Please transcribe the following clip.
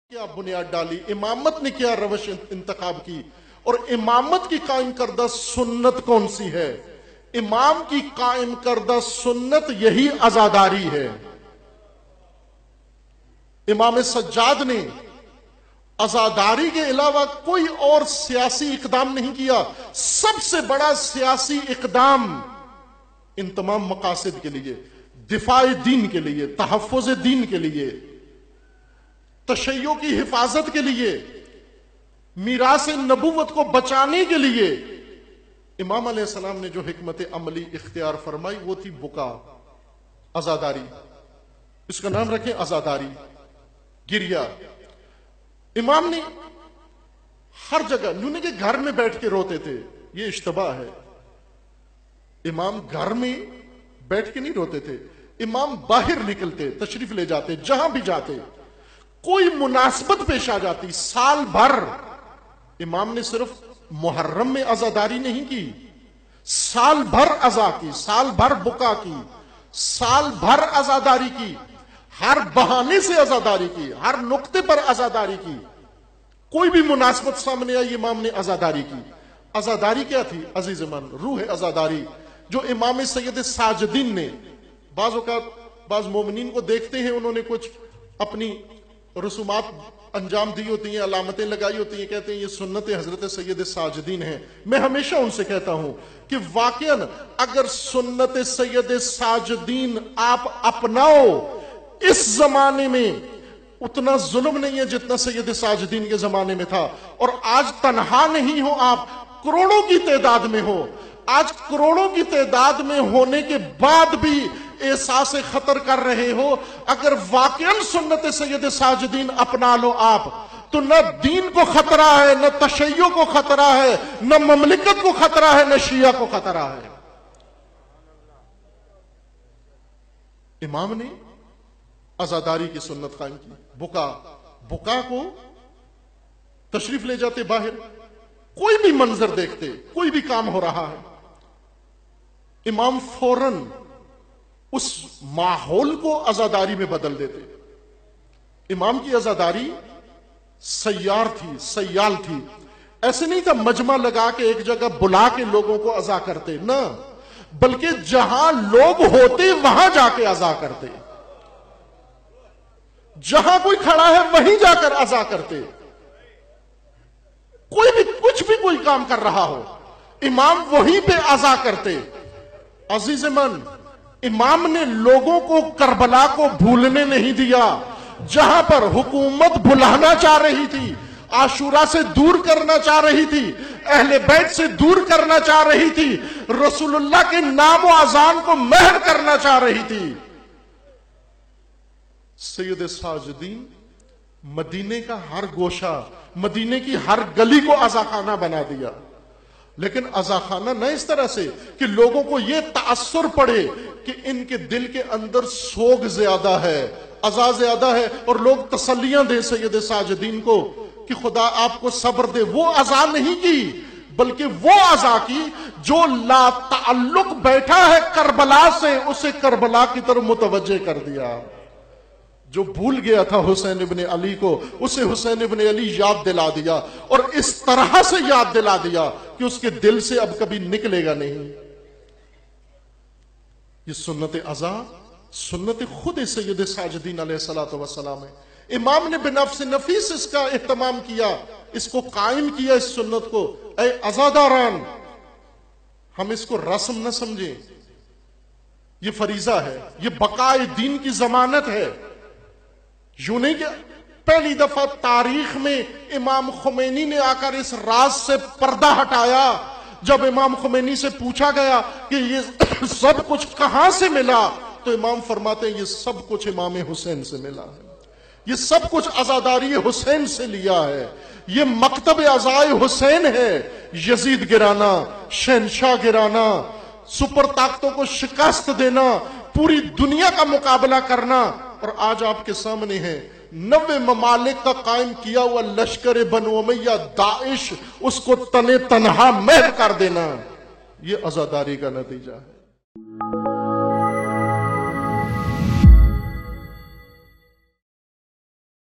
کیا بنیاد ڈالی، امامت نے کیا روش انتخاب کی، اور امامت کی قائم کردہ سنت کون سی ہے؟ امام کی قائم کردہ سنت یہی عزاداری ہے۔ امام سجاد نے عزاداری کے علاوہ کوئی اور سیاسی اقدام نہیں کیا۔ سب سے بڑا سیاسی اقدام ان تمام مقاصد کے لیے، دفاع دین کے لیے، تحفظ دین کے لیے، تشیع کی حفاظت کے لیے، میراث نبوت کو بچانے کے لیے امام علیہ السلام نے جو حکمت عملی اختیار فرمائی وہ تھی بکا، عزاداری۔ اس کا نام رکھیں عزاداری، گریہ۔ امام نے ہر جگہ، یوں کہ گھر میں بیٹھ کے روتے تھے، یہ اشتباہ ہے۔ امام گھر میں بیٹھ کے نہیں روتے تھے، امام باہر نکلتے، تشریف لے جاتے، جہاں بھی جاتے، کوئی مناسبت پیش آ جاتی، سال بھر امام نے صرف محرم میں عزاداری نہیں کی، سال بھر عزا کی، سال بھر بکا کی، سال بھر عزاداری کی، ہر بہانے سے عزاداری کی، ہر نقطے پر عزاداری کی۔ کوئی بھی مناسبت سامنے آئی امام نے عزاداری کی۔ عزاداری کیا تھی عزیز من؟ روح عزاداری جو امام سید ساجدین نے، بعض اوقات بعض مومنین کو دیکھتے ہیں انہوں نے کچھ اپنی رسومات انجام دی ہوتی ہیں، علامتیں لگائی ہوتی ہیں، کہتے ہیں یہ سنت حضرت سید ساجدین ہیں۔ میں ہمیشہ ان سے کہتا ہوں کہ واقعاً اگر سنت سید ساجدین آپ اپناؤ، اس زمانے میں اتنا ظلم نہیں ہے جتنا سید ساجدین کے زمانے میں تھا۔ اور آج تنہا نہیں ہو، آپ کروڑوں کی تعداد میں ہو۔ آج کروڑوں کی تعداد میں ہونے کے بعد بھی احساس خطر کر رہے ہو، اگر واقعاً سنت سید ساجدین اپنا لو آپ، تو نہ دین کو خطرہ ہے، نہ تشیع کو خطرہ ہے، نہ مملکت کو خطرہ ہے، نہ شیعہ کو خطرہ ہے۔ امام نے عزاداری کی سنت قائم کی، بکا کو تشریف لے جاتے باہر، کوئی بھی منظر دیکھتے، کوئی بھی کام ہو رہا ہے، امام فوراً اس ماحول کو عزاداری میں بدل دیتے۔ امام کی عزاداری سیال تھی، ایسے نہیں تھا مجمع لگا کے ایک جگہ بلا کے لوگوں کو عزا کرتے، نہ، بلکہ جہاں لوگ ہوتے وہاں جا کے عزا کرتے، جہاں کوئی کھڑا ہے وہیں جا کر عزا کرتے۔ کوئی بھی کچھ بھی کوئی کام کر رہا ہو، امام وہیں پہ عزا کرتے۔ عزیز من، امام نے لوگوں کو کربلا کو بھولنے نہیں دیا۔ جہاں پر حکومت بھلانا چاہ رہی تھی، عاشورہ سے دور کرنا چاہ رہی تھی، اہل بیت سے دور کرنا چاہ رہی تھی، رسول اللہ کے نام و اذان کو مہر کرنا چاہ رہی تھی، سید ساجدین مدینے کا ہر گوشہ، مدینے کی ہر گلی کو عزاخانہ بنا دیا۔ لیکن عزاخانہ نہ اس طرح سے کہ لوگوں کو یہ تأثر پڑے کہ ان کے دل کے اندر سوگ زیادہ ہے، عزا زیادہ ہے، اور لوگ تسلیاں دیں سید ساجدین کو کہ خدا آپ کو صبر دے۔ وہ عزا نہیں کی، بلکہ وہ عزا کی جو لا تعلق بیٹھا ہے کربلا سے، اسے کربلا کی طرف متوجہ کر دیا۔ جو بھول گیا تھا حسین ابن علی کو، اسے حسین ابن علی یاد دلا دیا، اور اس طرح سے یاد دلا دیا کہ اس کے دل سے اب کبھی نکلے گا نہیں۔ یہ سنت عزا، سنت خود سید ساجدین علیہ السلام ہے۔ امام نے بنفس نفیس اس کا اہتمام کیا، اس کو قائم کیا، اس سنت کو۔ اے عزاداران، ہم اس کو رسم نہ سمجھیں، یہ فریضہ ہے، یہ بقائے دین کی ضمانت ہے۔ یوں نہیں کہ پہلی دفعہ تاریخ میں امام خمینی نے آ کر اس راز سے پردہ ہٹایا۔ جب امام خمینی سے پوچھا گیا کہ یہ سب کچھ کہاں سے ملا، تو امام فرماتے ہیں یہ سب کچھ امام حسین سے ملا ہے، یہ سب کچھ عزاداری حسین سے لیا ہے، یہ مکتب عزائے حسین ہے۔ یزید گرانا، شہنشاہ گرانا، سپر طاقتوں کو شکست دینا، پوری دنیا کا مقابلہ کرنا، اور آج آپ کے سامنے ہے 90 ممالک کا قائم کیا ہوا لشکر بنو امیہ داعش، اس کو تنہا محو کر دینا، یہ عزاداری کا نتیجہ ہے۔